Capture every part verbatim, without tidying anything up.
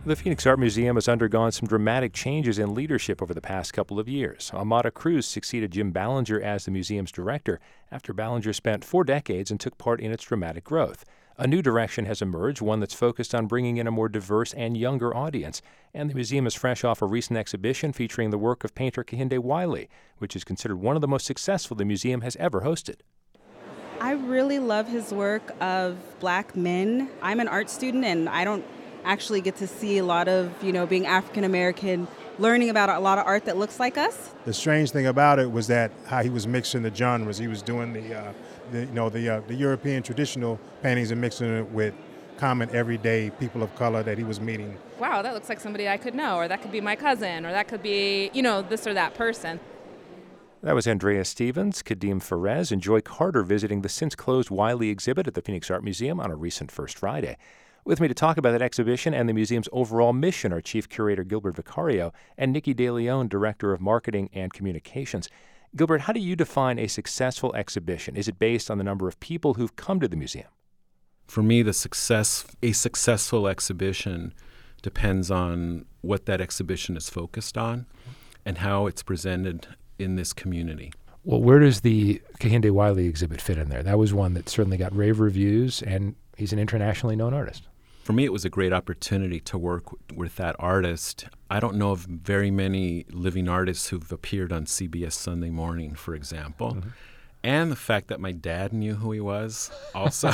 The Phoenix Art Museum has undergone some dramatic changes in leadership over the past couple of years. Amada Cruz succeeded Jim Ballinger as the museum's director after Ballinger spent four decades and took part in its dramatic growth. A new direction has emerged, one that's focused on bringing in a more diverse and younger audience. And the museum is fresh off a recent exhibition featuring the work of painter Kehinde Wiley, which is considered one of the most successful the museum has ever hosted. I really love his work of black men. I'm an art student, and I don't actually get to see a lot of, you know, being African American, learning about a lot of art that looks like us. The strange thing about it was that how he was mixing the genres. He was doing the, uh, the you know, the uh, the European traditional paintings and mixing it with common everyday people of color that he was meeting. Wow, that looks like somebody I could know, or that could be my cousin, or that could be, you know, this or that person. That was Andrea Stevens, Kadeem Ferez, and Joy Carter visiting the since-closed Wiley exhibit at the Phoenix Art Museum on a recent First Friday. With me to talk about that exhibition and the museum's overall mission are Chief Curator Gilbert Vicario and Nikki DeLeon, Director of Marketing and Communications. Gilbert, how do you define a successful exhibition? Is it based on the number of people who've come to the museum? For me, the success, a successful exhibition depends on what that exhibition is focused on and how it's presented in this community. Well, where does the Kehinde Wiley exhibit fit in there? That was one that certainly got rave reviews, and he's an internationally known artist. For me, it was a great opportunity to work w- with that artist. I don't know of very many living artists who've appeared on C B S Sunday Morning, for example. Mm-hmm. And the fact that my dad knew who he was also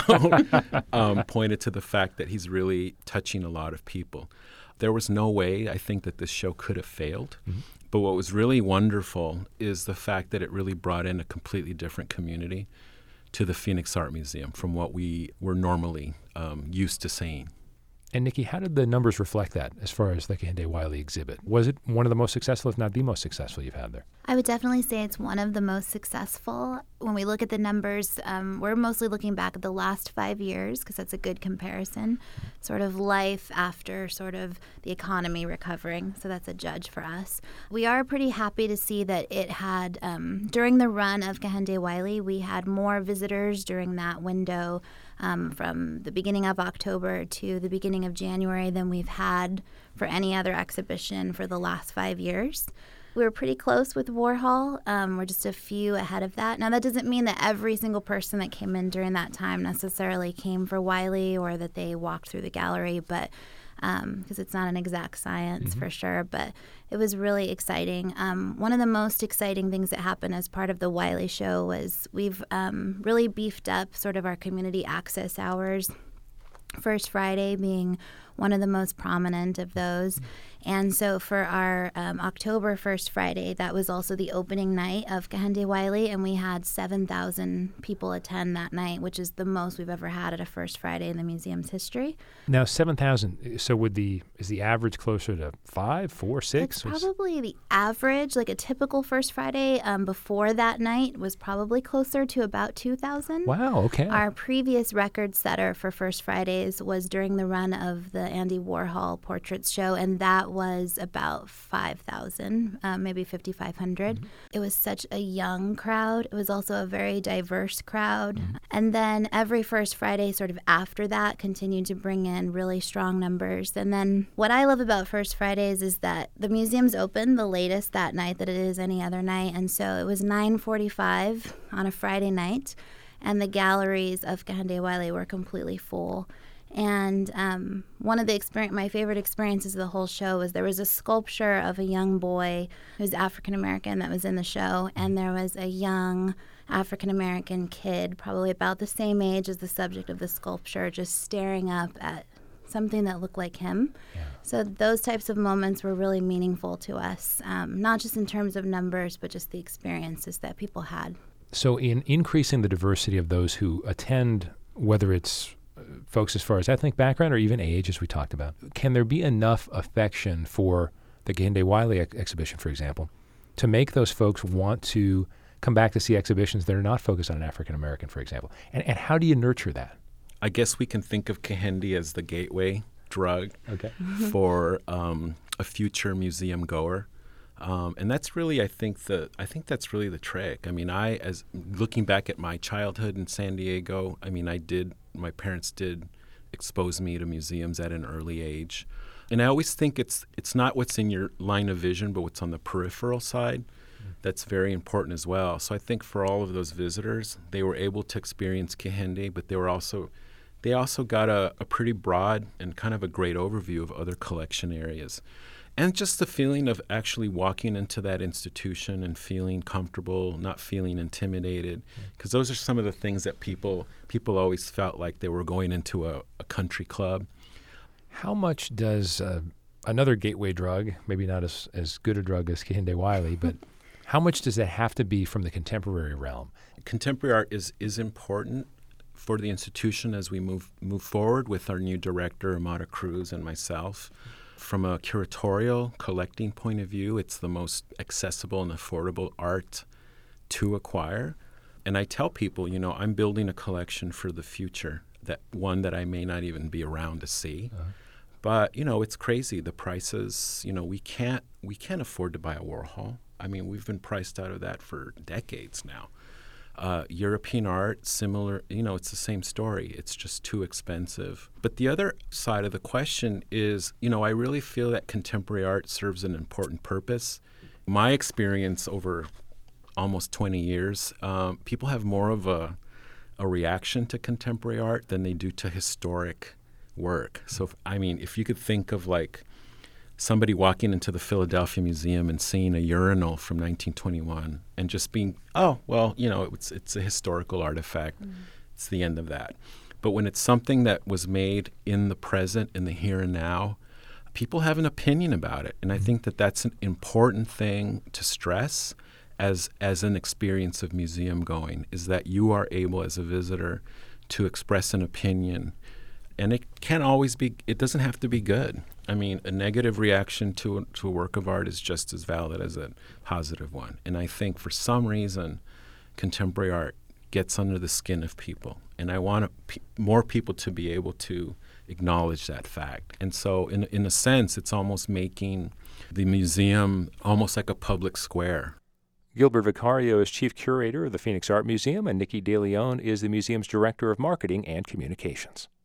um, pointed to the fact that he's really touching a lot of people. There was no way, I think, that this show could have failed. Mm-hmm. But what was really wonderful is the fact that it really brought in a completely different community to the Phoenix Art Museum from what we were normally um, used to seeing. And Nikki, how did the numbers reflect that as far as the Kehinde Wiley exhibit? Was it one of the most successful, if not the most successful you've had there? I would definitely say it's one of the most successful. When we look at the numbers, um, we're mostly looking back at the last five years because that's a good comparison. Sort of life after sort of the economy recovering, so that's a judge for us. We are pretty happy to see that it had, um, during the run of Kehinde Wiley, we had more visitors during that window um, from the beginning of October to the beginning of January than we've had for any other exhibition for the last five years. We were pretty close with Warhol. Um, we're just a few ahead of that. Now, that doesn't mean that every single person that came in during that time necessarily came for Wiley or that they walked through the gallery, but because um, it's not an exact science mm-hmm. for sure, but it was really exciting. Um, one of the most exciting things that happened as part of the Wiley show was we've um, really beefed up sort of our community access hours. First Friday being one of the most prominent of those. And so for our um, October First Friday, that was also the opening night of Kehinde Wiley, and we had seven thousand people attend that night, which is the most we've ever had at a First Friday in the museum's history. Now, seven thousand, so would the is the average closer to five, four, six? It's probably the average, like a typical First Friday um, before that night was probably closer to about two thousand. Wow, okay. Our previous record setter for First Fridays was during the run of the Andy Warhol Portraits show, and that was about five thousand, um, maybe fifty-five hundred. Mm-hmm. It was such a young crowd. It was also a very diverse crowd. Mm-hmm. And then every First Friday sort of after that continued to bring in really strong numbers. And then what I love about First Fridays is that the museum's open the latest that night that it is any other night. And so it was nine forty-five on a Friday night, and the galleries of Kehinde Wiley were completely full. And um, one of the experience, my favorite experiences of the whole show was there was a sculpture of a young boy who's African American that was in the show, and there was a young African American kid, probably about the same age as the subject of the sculpture, just staring up at something that looked like him. Yeah. So those types of moments were really meaningful to us, um, not just in terms of numbers, but just the experiences that people had. So in increasing the diversity of those who attend, whether it's folks as far as ethnic background or even age, as we talked about, can there be enough affection for the Kehinde Wiley ex- exhibition, for example, to make those folks want to come back to see exhibitions that are not focused on an African American, for example? And, and how do you nurture that? I guess we can think of Kehinde as the gateway drug okay. for um, a future museum goer. Um, and that's really, I think, the I think that's really the trick. I mean, I, as looking back at my childhood in San Diego, I mean, I did, my parents did exposed me to museums at an early age. And I always think it's it's not what's in your line of vision, but what's on the peripheral side. Mm-hmm. That's very important as well. So I think for all of those visitors, they were able to experience Kehinde, but they were also they also got a, a pretty broad and kind of a great overview of other collection areas. And just the feeling of actually walking into that institution and feeling comfortable, not feeling intimidated, because those are some of the things that people people always felt like they were going into a, a country club. How much does uh, another gateway drug, maybe not as, as good a drug as Kehinde Wiley, but how much does that have to be from the contemporary realm? Contemporary art is, is important for the institution as we move move forward with our new director, Amada Cruz, and myself. From a curatorial collecting point of view, it's the most accessible and affordable art to acquire. And I tell people, you know, I'm building a collection for the future, that one that I may not even be around to see. Uh-huh. But, you know, it's crazy. The prices, you know, we can't we can't afford to buy a Warhol. I mean, we've been priced out of that for decades now. Uh, European art, similar, you know, it's the same story. It's just too expensive. But the other side of the question is, you know, I really feel that contemporary art serves an important purpose. My experience over almost twenty years, um, people have more of a, a reaction to contemporary art than they do to historic work. So, if, I mean, if you could think of like somebody walking into the Philadelphia Museum and seeing a urinal from nineteen twenty-one and just being, oh, well, you know, it's it's a historical artifact. Mm-hmm. It's the end of that. But when it's something that was made in the present, in the here and now, people have an opinion about it. And I think that that's an important thing to stress as as an experience of museum going, is that you are able as a visitor to express an opinion. And it can't always be, it doesn't have to be good. I mean, a negative reaction to a, to a work of art is just as valid as a positive one. And I think for some reason, contemporary art gets under the skin of people. And I want p- more people to be able to acknowledge that fact. And so in, in a sense, it's almost making the museum almost like a public square. Gilbert Vicario is chief curator of the Phoenix Art Museum, and Nikki DeLeon is the museum's director of marketing and communications.